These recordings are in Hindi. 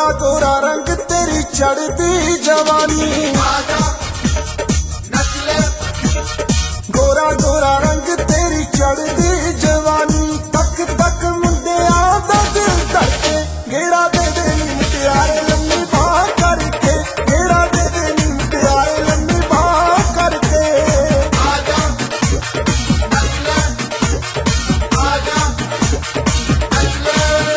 गोरा गोरा रंग तेरी चढ़ती जवानी, गोरा गोरा रंग तेरी चढ़ती जवानी, तक तक मुंडे आदा दिल धड़के, गेड़ा दे दे नी मुटियारे लम्मी बाह करके, गेड़ा दे दे नी मुटियारे लम्मी बाह करके। आजा नचले, आजा नचले।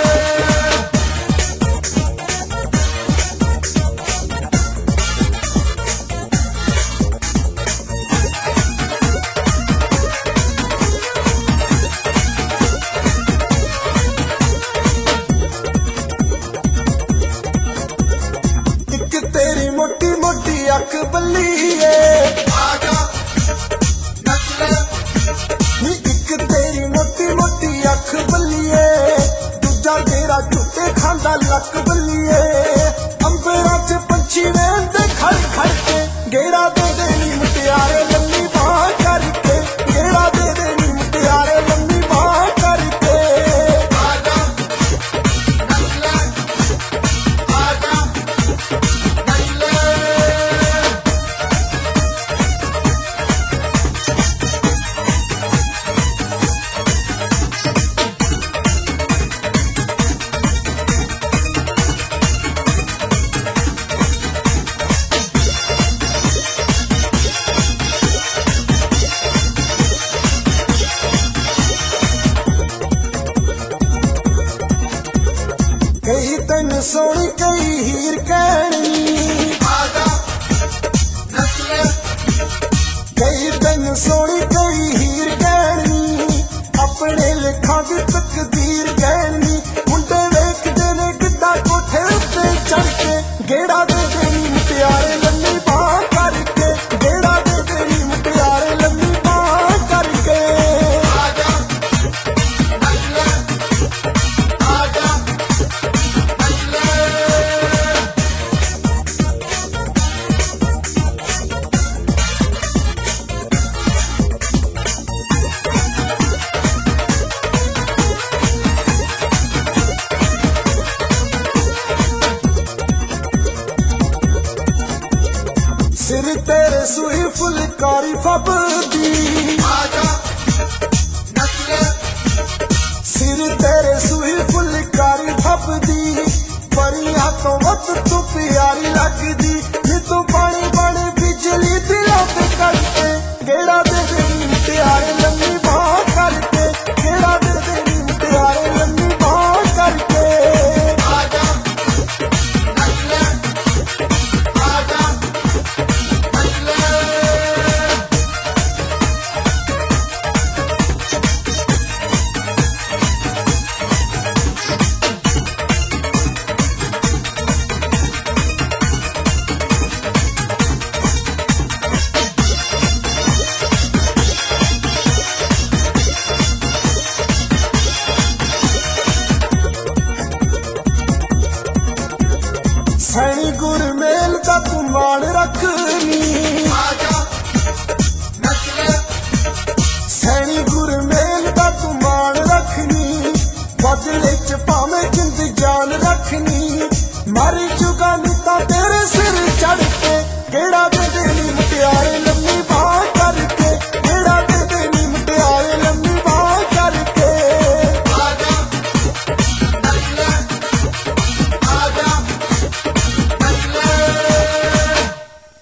तेरी मोटी मोटी अख बल्ली है, आजा नचले। नी एक तेरी मोटी मोटी अख बल्ली है, दूजा तेरा झूठे खांदा लक बल्ली है, अंबरा च पंछी वेंदे खड़ खड़ के, गेड़ा दे दे नी मुटियारे लम्मी बाह करके, गेड़ा दे दे नी मुटियारे लम्मी बाह करके। आजा नचले, आजा कई तन सोनी कई हीर कहनी, आजा नचले। कई तन सोनी कई हीर कहनी, अपने लिखा की तकदीर कहनी, मुंडे वेखदे ने किद्दां कोठे उत्ते चढ़ के, गेड़ा दे दे नी मुटियारे लम्मी बाह करके, गेड़ा दे दे नी मुटियारे लम्मी बाह करके। आजा नचले, आजा सिर तेरे सुई फुलकारी फबदी, आजा नचले। सिर तेरे सुई फुलकारी फबदी, परियां तो वत तू प्यारी लगदी, नी तू पानी